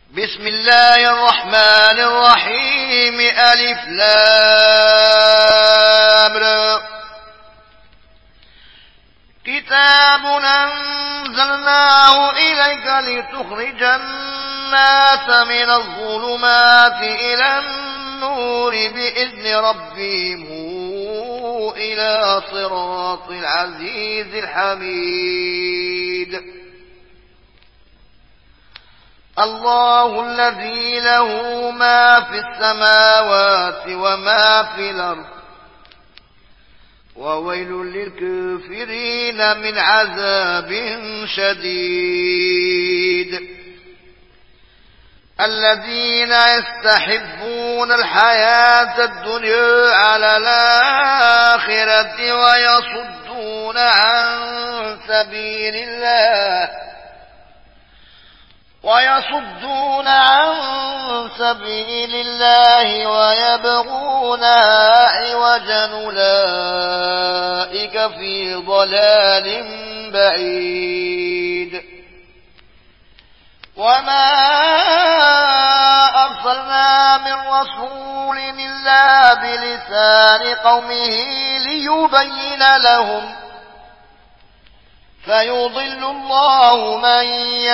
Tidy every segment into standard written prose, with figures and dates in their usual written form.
بسم الله الرحمن الرحيم ألف لام را. كتاب أنزلناه إليك لتخرج الناس من الظلمات إلى النور بإذن ربهم إلى صراط العزيز الحميد. الله الذي له ما في السماوات وما في الأرض وويل للكافرين من عذاب شديد. الذين يستحبون الحياة الدنيا على الآخرة ويصدون عن سبيل الله ويبغونها عوجا أولئك في ضلال بعيد. وما أرسلنا من رسول إلا بلسان قومه ليبين لهم فيضل الله من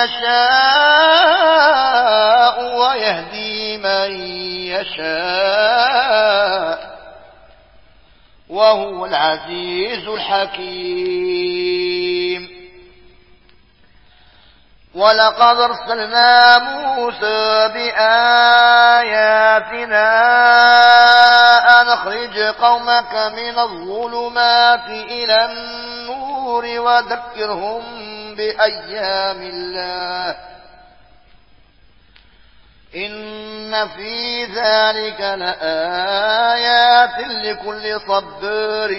يشاء ويهدي من يشاء وهو العزيز الحكيم. ولقد أرسلنا موسى بآياتنا أن أخرج قومك من الظلمات إلى النور وذكرهم بأيام الله إن في ذلك لآيات لكل صبار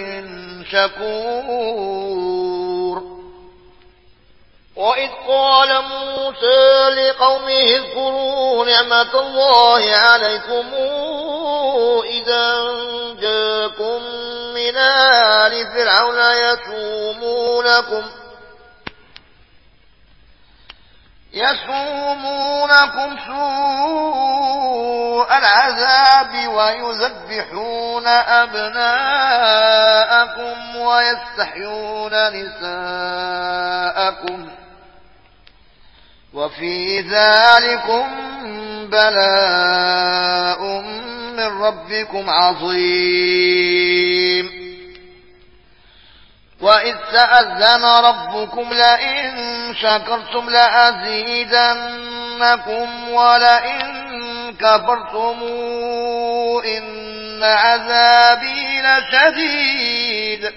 شكور. وإذ قال موسى لقومه اذكروا نعمة الله عليكم إذا جاءكم من آل فرعون يسومونكم سوء العذاب ويذبحون أبناءكم ويستحيون نساءكم وفي ذلكم بلاء من ربكم عظيم. وإذ تأذن ربكم لئن شكرتم لأزيدنكم ولئن كفرتم إن عذابي لشديد.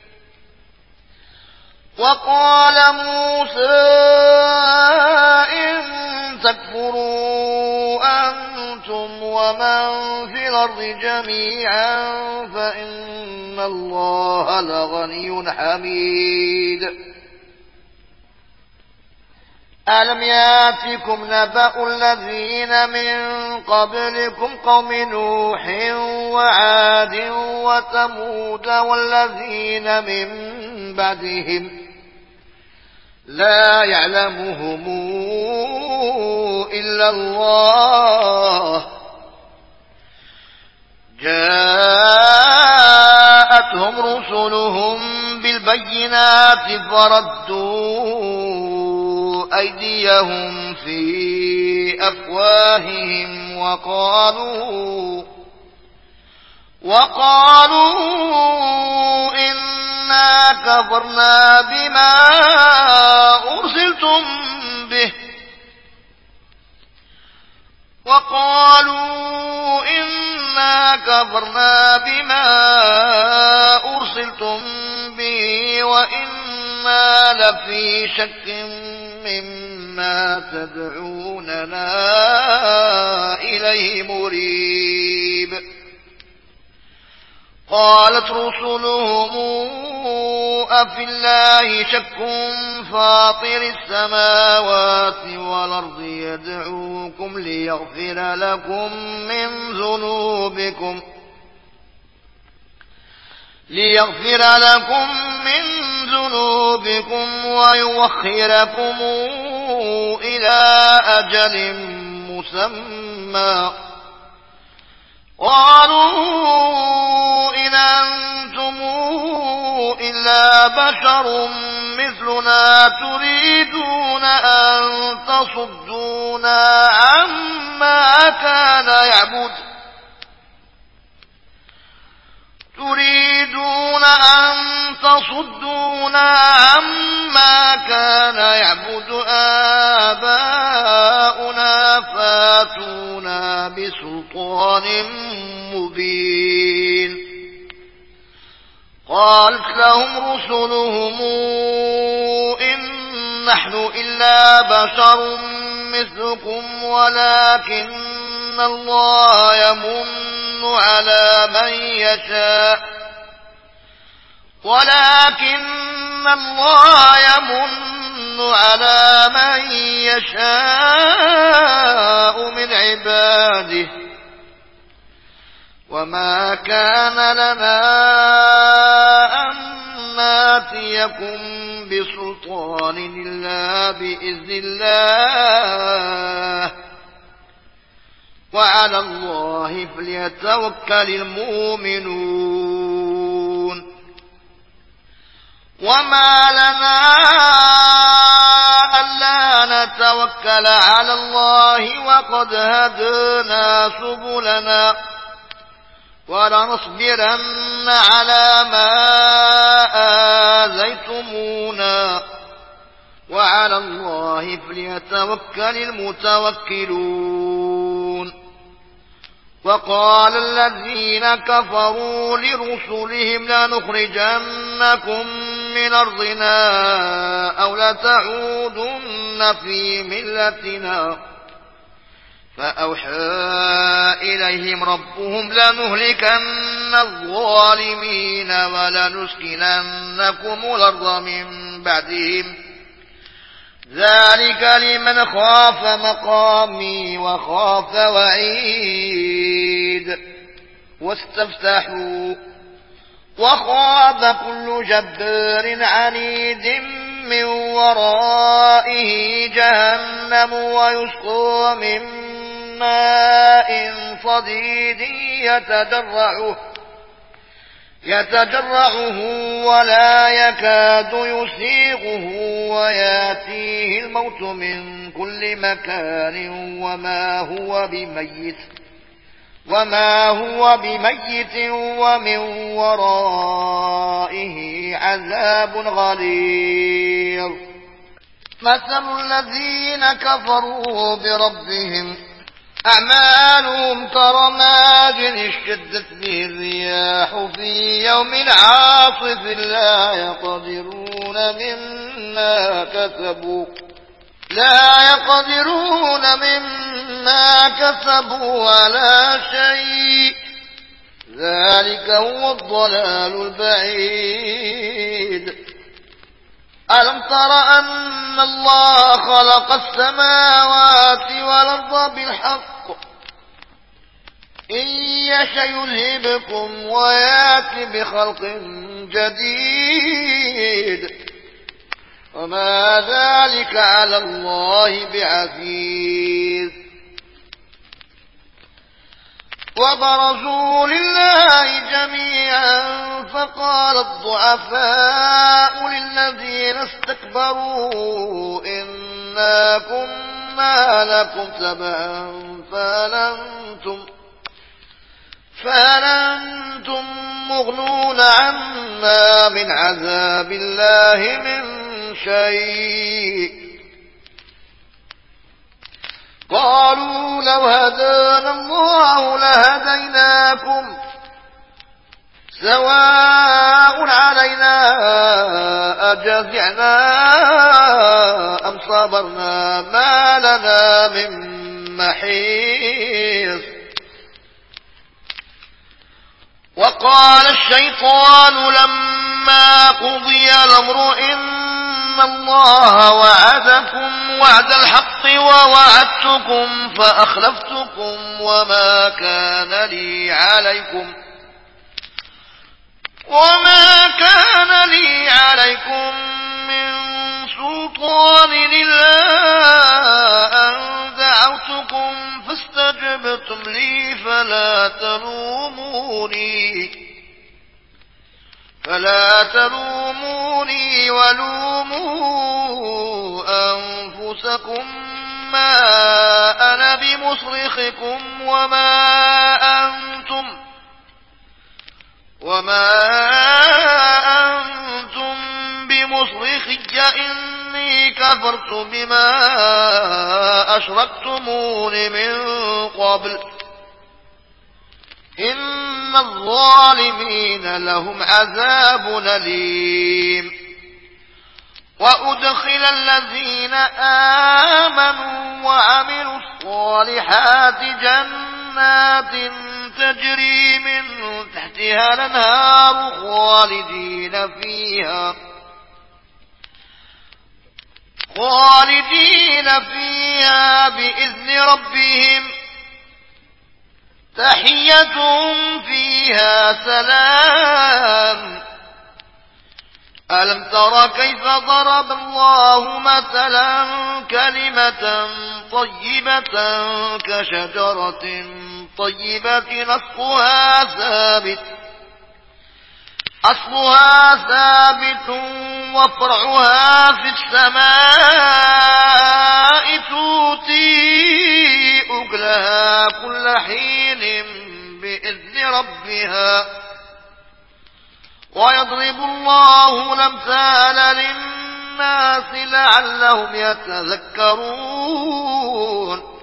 وقال موسى إن تكفروا أنتم ومن في الأرض جميعا فإن الله لغني حميد. ألم ياتكم نبأ الذين من قبلكم قوم نوح وعاد وثمود والذين من بعدهم لا يعلمهم إلا الله جاءتهم رسلهم بالبينات فردوا أيديهم في أفواههم وقالوا إنا كفرنا بما أرسلتم به وإنا لفي شك مما تدعوننا إليه مريب. قالت رسلهم أفي الله شك فاطر السماوات والأرض يدعوكم ليغفر لكم من ذنوبكم ويوخركم إلى أجل مسمى قالوا إن أنتم إلا بشر مثلنا تريدون أن تصدونا عما كان يعبد آباؤنا فاتونا بسلطان مبين قالت لهم رسلهم إن نحن إلا بشر مثلكم ولكن الله يمن على من يشاء من عباده وما كان لنا أن ناتيكم بسلطان إلا بإذن الله وعلى الله فليتوكل المؤمنون وما لنا ألا نتوكل على الله وقد هدانا سبلنا ولنصبرن على ما آذيتمونا وعلى الله فليتوكل المتوكلون وقال الذين كفروا لرسلهم لنخرجنكم من أرضنا أو لتعودن في ملتنا فأوحى إليهم ربهم لنهلكن الظالمين ولنسكننكم الأرض من بعدهم ذلك لمن خاف مقامي وخاف وعيد واستفتحوا وخاب كل جبار عنيد من ورائه جهنم ويسقى من ماء صديد يتجرعه ولا يكاد يسيغه وياتيه الموت من كل مكان وما هو بميت ومن ورائه عذاب غليظ مثل الذين كفروا بربهم أعمالهم كرماد اشتدت به الرياح في يوم عاصف لا يقدرون مما كسبوا على شيء ذلك هو الضلال البعيد ألم تر أن الله خلق السماوات والأرض بالحق إن يشأ يذهبكم ويأتي بخلق جديد وما ذلك على الله بعزيز وبرزوا لله جميعا فقال الضعفاء للذين استكبروا إنا كنا لكم تبعا فهل أنتم مغنون عنا من عذاب الله من شيء قالوا لو هدانا الله لهديناكم سواء علينا أجزعنا أم صبرنا ما لنا من محيص وقال الشيطان لما قضي الأمر إن الله وعدكم وعد الحق ووعدتكم فأخلفتكم وما كان لي عليكم من سلطان إلا أن دعوتكم عقبتم لي فلا تلوموني ولوموا أنفسكم ما أنا بمصرخكم وما أنتم بمصرخي إني كفرت بما أشركتمون من قبل إن الظالمين لهم عذاب أليم. وأدخل الذين آمنوا وعملوا الصالحات جنات تجري من تحتها الأنهار خالدين فيها بإذن ربهم تحيتهم فيها سلام. ألم تر كيف ضرب الله مثلا كلمة طيبة كشجرة طيبة أصلها ثابت وفرعها في السماء تؤتي أكلها كل حين بإذن ربها ويضرب الله الأمثال للناس لعلهم يتذكرون.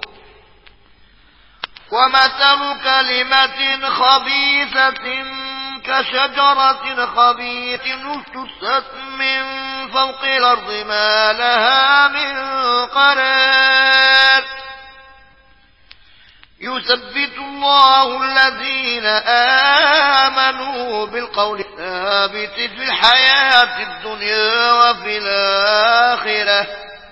ومثل كلمة خبيثة كشجرة خبيثة اجتثت من فوق الأرض ما لها من قرار. يثبت الله الذين آمنوا بالقول الثابت في الحياة الدنيا وفي الآخرة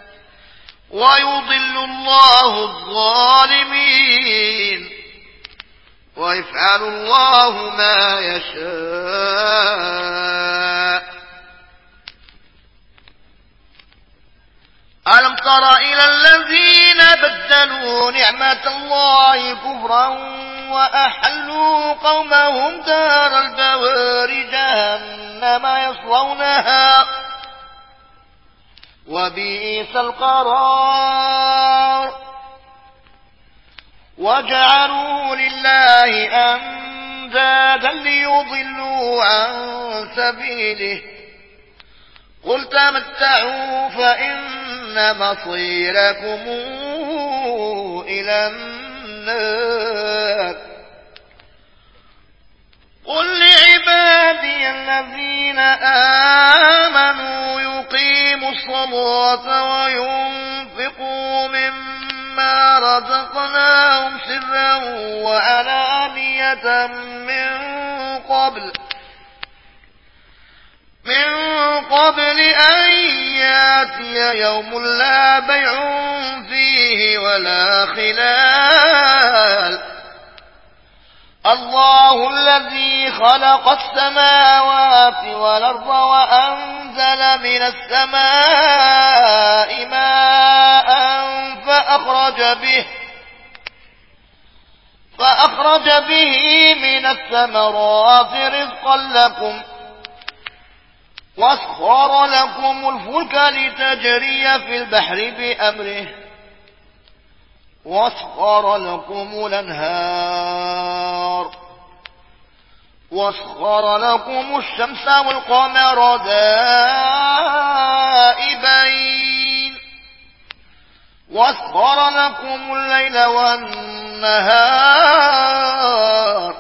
ويضل الله الظالمين ويفعل الله ما يشاء. ألم تر إلى الذين بدلوا نعمة الله كفرا وأحلوا قومهم دار البوار جهنم يصلونها وبئس القرار. وجعلوا لله أندادا ليضلوا عن سبيله قل تمتعوا فإن مصيركم إلى النار. قل لعبادي الذين آمنوا يقيموا الصلاة وينفقوا مما رزقناهم سرا وعلانية من قبل أن ياتي يوم لا بيع فيه ولا خلال. الله الذي خلق السماوات والأرض وأنزل من السماء ماء فأخرج به من الثمرات رزقا لكم واسخر لكم الفلك لتجري في البحر بأمره واسخر لكم الأنهار واسخر لكم الشمس والقمر دائبين واسخر لكم الليل والنهار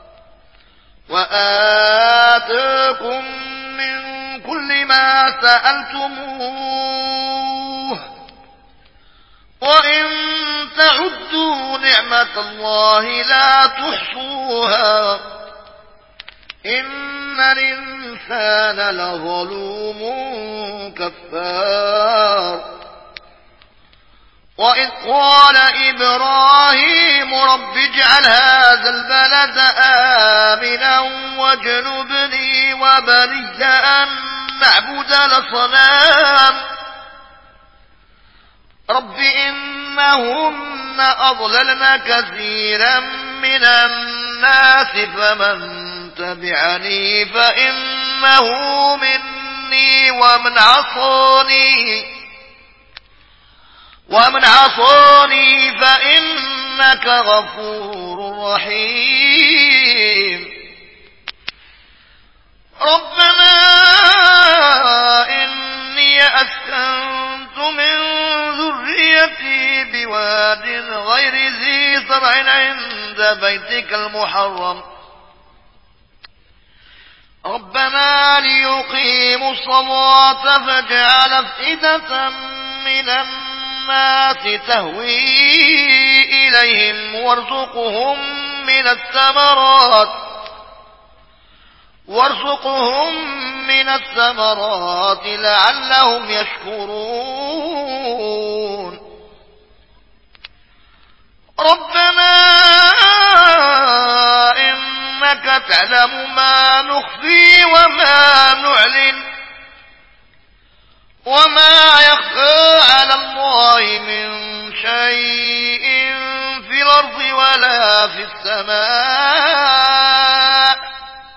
وآتاكم من كل ما سألتموه وإن تعدوا نعمة الله لا تحصوها إن الإنسان لظلوم كفار. وإذ قال إبراهيم رب اجعل هذا البلد آمنا واجنبني وبني أن نعبد الأصنام رب إنهن أضللن كثيرا من الناس فمن تبعني فإنه مني ومن عصاني فإنك غفور رحيم ربنا إني أسكنت من ذريتي بواد غير ذي زرع عند بيتك المحرم ربنا ليقيموا الصلاة فاجعل أفئدة من الناس تهوي إليهم وارزقهم من الثمرات لعلهم يشكرون ربنا إنك تعلم ما نخفي وما نعلن وما يخفى على الله من شيء في الأرض ولا في السماء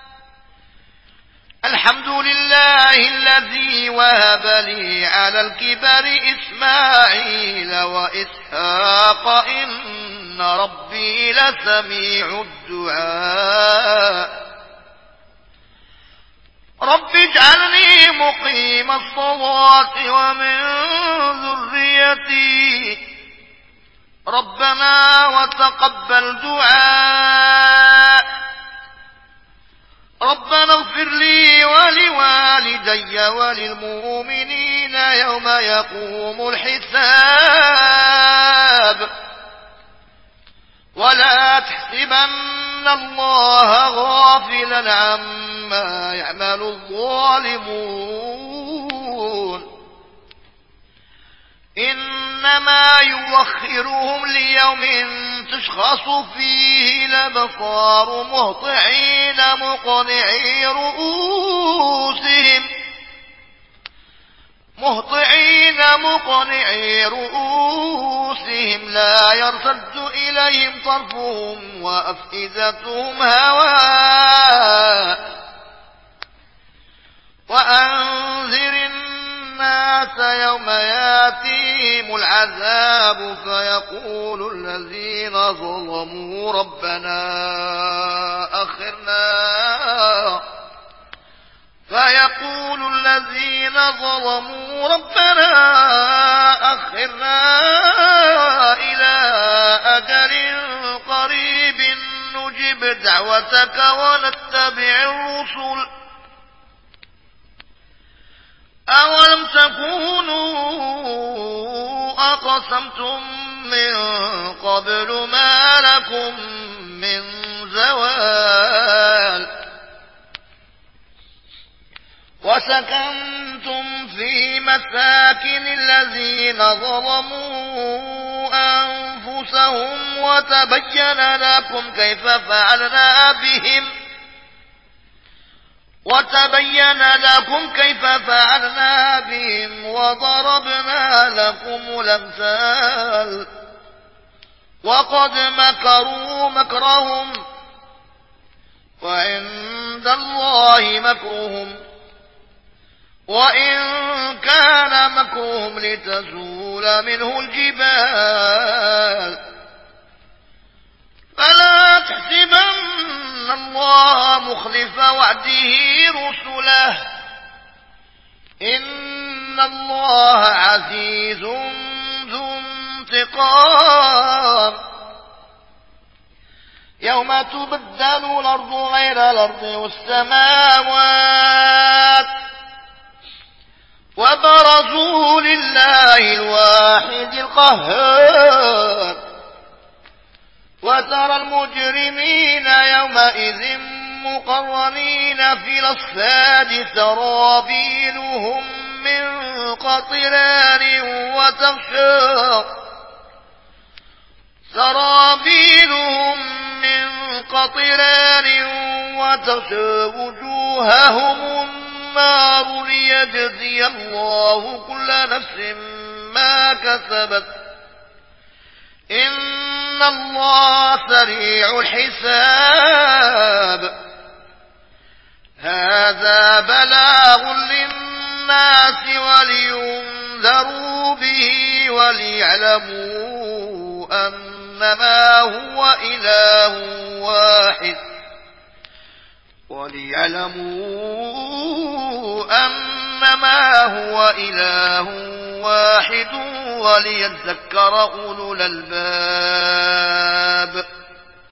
الحمد لله الذي وهب لي على الكبر إسماعيل وإسحاق إن ربي لسميع الدعاء رب اجعلني مقيم الصلاة ومن ذريتي ربنا وتقبل دعاء ربنا اغفر لي ولوالدي وللمؤمنين يوم يقوم الحساب ولا تحسبن الله غافلا عما يعمل الظالمون إنما يوخرهم ليوم تشخص فيه الأبصار مهطعين مقنعي رؤوسهم لا يرتد إليهم طرفهم وأفئدتهم هواء وأنذر الناس يوم ياتيهم العذاب فيقول الذين ظلموا ربنا أخرنا إلى أجل قريب نجب دعوتك ونتبع الرسل أولم تكونوا أقسمتم من قبل ما لكم من زوال وسكنتم في مساكن الذين ظلموا أنفسهم وتبين لكم كيف فعلنا بهم وضربنا لكم الأمثال وقد مكروا مكرهم وعند الله مكرهم وإن كان مكرهم لتزول منه الجبال فلا تحسبن الله مخلف وعده رسله إن الله عزيز ذو انتقام يوم تبدل الأرض غير الأرض والسماوات وبرزوا لله الواحد القهار وترى المجرمين يومئذ مقرنين في الأصفاد سرابيلهم من قطران وتغشى وجوههم النار ليجزي الله كل نفس ما كسبت إن الله سريع الحساب. هذا بلاغ للناس ولينذروا به وليعلموا أنما هو إله واحد وليذكر أولو الألباب.